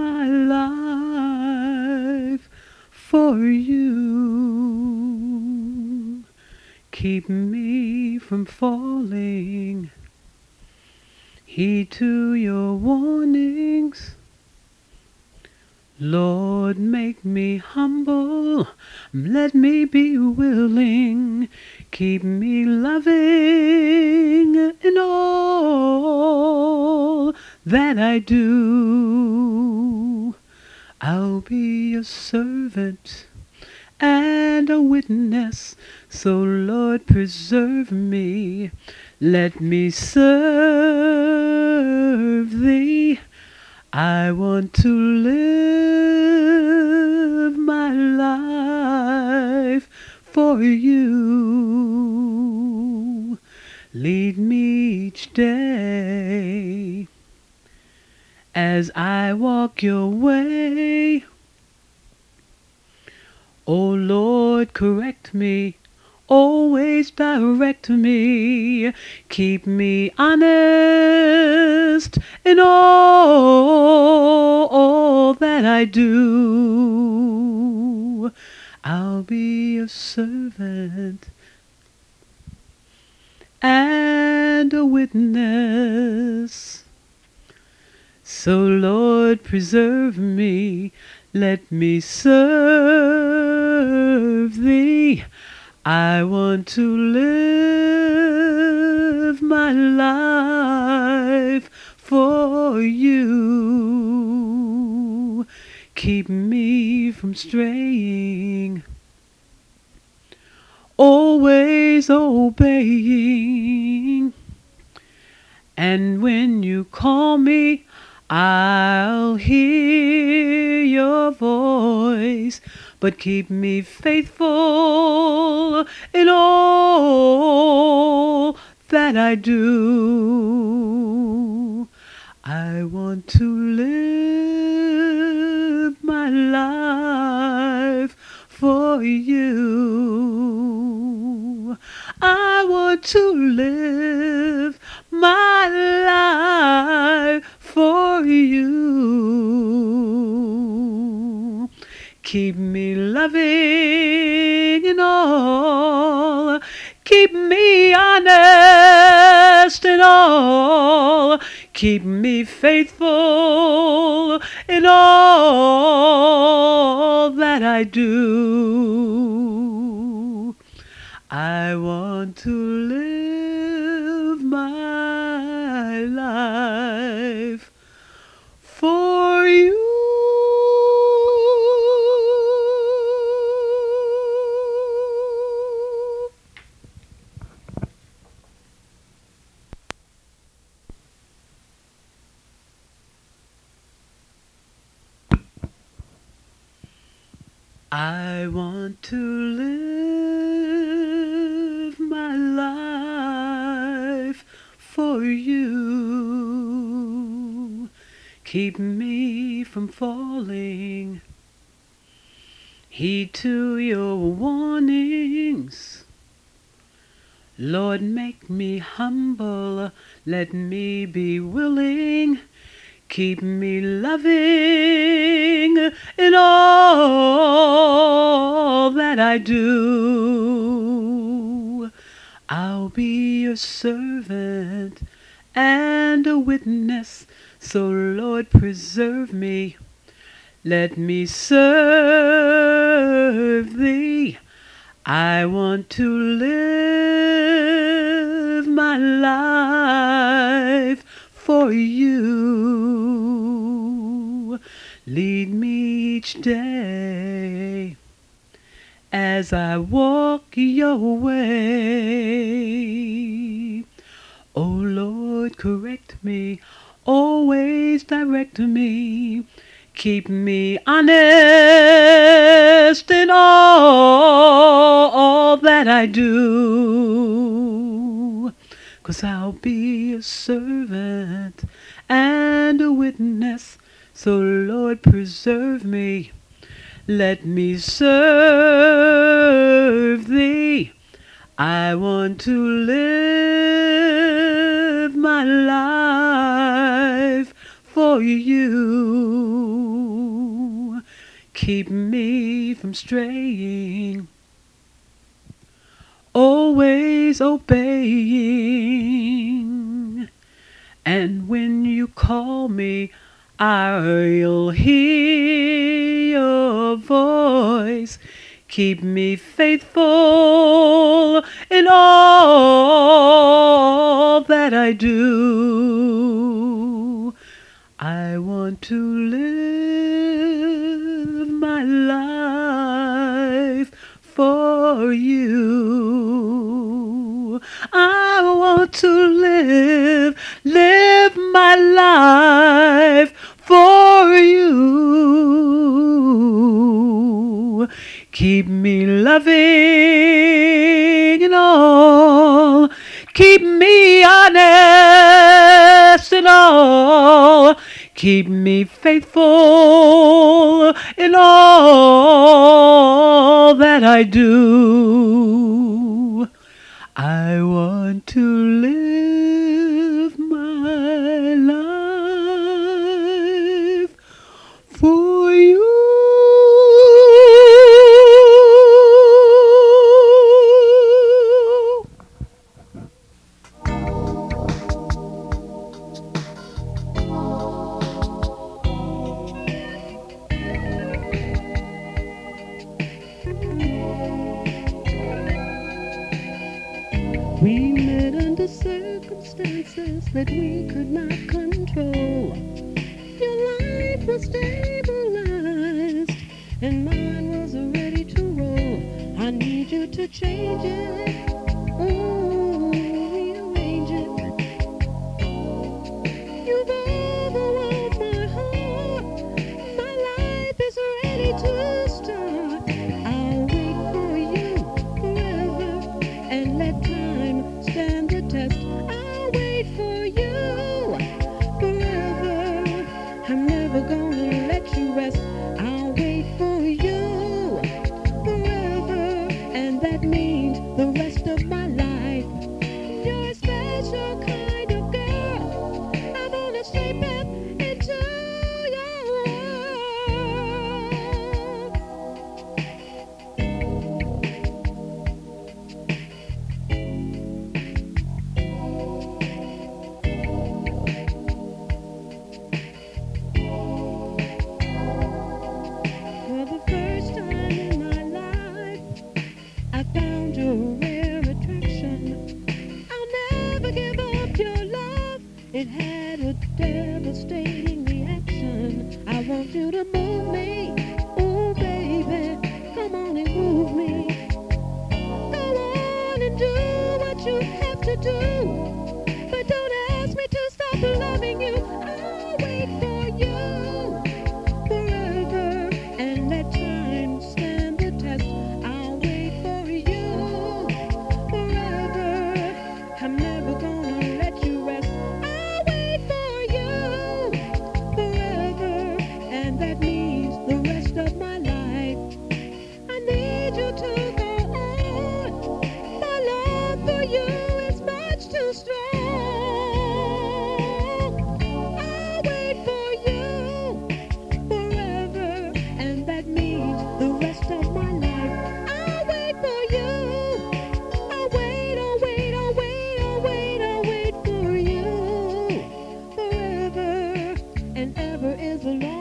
my life for you. Keep me from falling. Heed to your warnings. Lord, make me humble, let me be willing, keep me loving in all that I do. I'll be a servant and a witness, so Lord, preserve me, let me serve thee. I want to live my life for you. Lead me each day as I walk your way. Oh Lord, correct me, always direct me, keep me honest in all that I do. I'll be a servant and a witness. So Lord, preserve me, let me serve thee. I want to live my life for you. Keep me from straying, always obeying. And when you call me, I'll hear your voice, but keep me faithful in all that I do. I want to live my life for you. I want to live my life for you. Keep me loving in all, keep me honest in all, keep me faithful in all that I do. I want to live my life for you. I want to live my life for you. Keep me from falling. Heed to your warnings. Lord, make me humble. Let me be willing. Keep me loving in all that I do. I'll be a servant and a witness, so Lord, preserve me. Let me serve thee. I want to live my life for you. Lead me each day as I walk your way. Oh Lord, correct me, always direct me, keep me honest in all that I do. 'Cause I'll be a servant and a witness, so Lord, preserve me. Let me serve thee. I want to live my life for you. keep me from straying, always obeying. And when you call me, I'll hear your voice. Keep me faithful in all that I do. I want to live my life for you. I want to live my life for you. Keep me loving in all. Keep me honest in all. Keep me faithful in all that I do. I want to live my life for you. We met under circumstances that we could not control. Your life was stabilized and mine was ready to roll. I need you to change it, rearrange it. You've overwhelmed my heart. My life is ready to start. I'll wait for you forever and let time stand the test. I'll wait for you forever. I'm never gonna let you rest. I'll wait for you forever, and that means the rest of my life. You're a special kind of girl. I wanna step up into your world. For the first time in my life, I found your rare attraction. I'll never give up your love. It had a devastating reaction. I want you to move me, oh baby, come on and move me. Go on and do what you have to do, but don't ask me to stop loving you. I'll wait for you forever and let time stand the test. I'll wait for you forever. I'm never gonna let you rest. I'll wait for you forever, and that means the rest of my life. I need you to go on. My love for you is much too strong. I'll wait for you forever, and that means the rest of my life. I'll wait for you. I'll wait, I'll wait, I'll wait, I'll wait, I'll wait for you forever and ever is a long